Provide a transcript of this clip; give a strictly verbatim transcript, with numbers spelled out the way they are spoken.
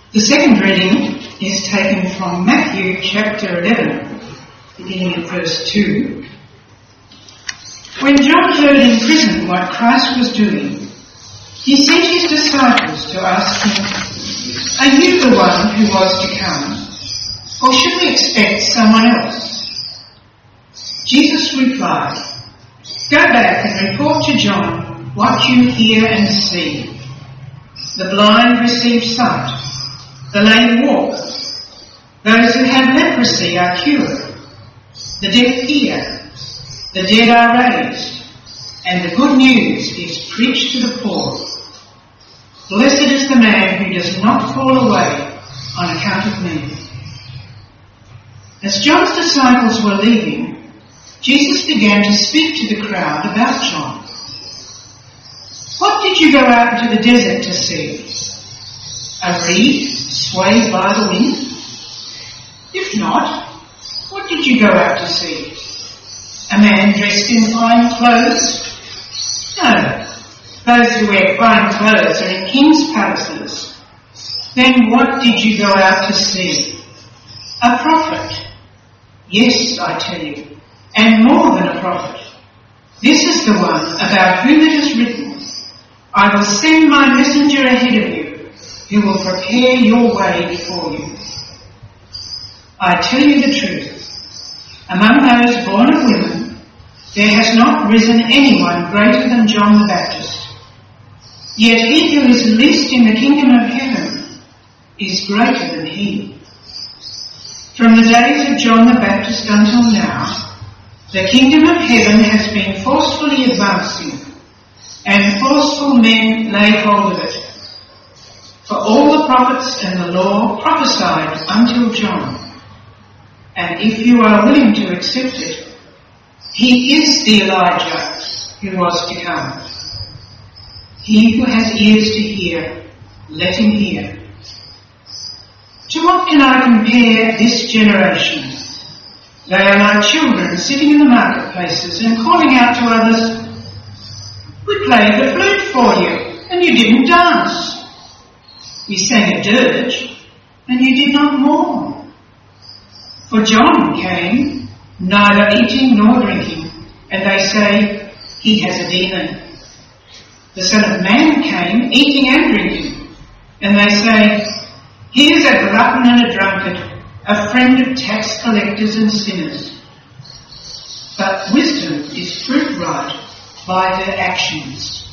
The second reading is taken from Matthew chapter eleven, beginning at verse two. When John heard in prison what Christ was doing, he sent his disciples to ask him, "Are you the one who was to come, or should we expect someone else?" Jesus replied, "Go back and report to John what you hear and see. The blind receive sight, the lame walk, those who have leprosy are cured, the deaf hear, the dead are raised, and the good news is preached to the poor. Blessed is the man who does not fall away on account of me." As John's disciples were leaving, Jesus began to speak to the crowd about John. "What did you go out into the desert to see? A reed swayed by the wind? If not, what did you go out to see? A man dressed in fine clothes? No, those who wear fine clothes are in king's palaces. Then what did you go out to see? A prophet? Yes, I tell you, and more than a prophet. This is the one about whom it is written, 'I will send my messenger ahead of you, who will prepare your way before you.' I tell you the truth, among those born of women, there has not risen anyone greater than John the Baptist. Yet he who is least in the kingdom of heaven is greater than he. From the days of John the Baptist until now, the kingdom of heaven has been forcefully advancing, and forceful men lay hold of it. For all the prophets and the law prophesied until John. And if you are willing to accept it, he is the Elijah who was to come. He who has ears to hear, let him hear. To what can I compare this generation? They are like children sitting in the marketplaces and calling out to others, 'We played the flute for you, and you didn't dance. We sang a dirge, and you did not mourn.' For John came, neither eating nor drinking, and they say, 'He has a demon.' The Son of Man came, eating and drinking, and they say, 'He is a glutton and a drunkard, a friend of tax collectors and sinners.' But wisdom is proved right by her actions."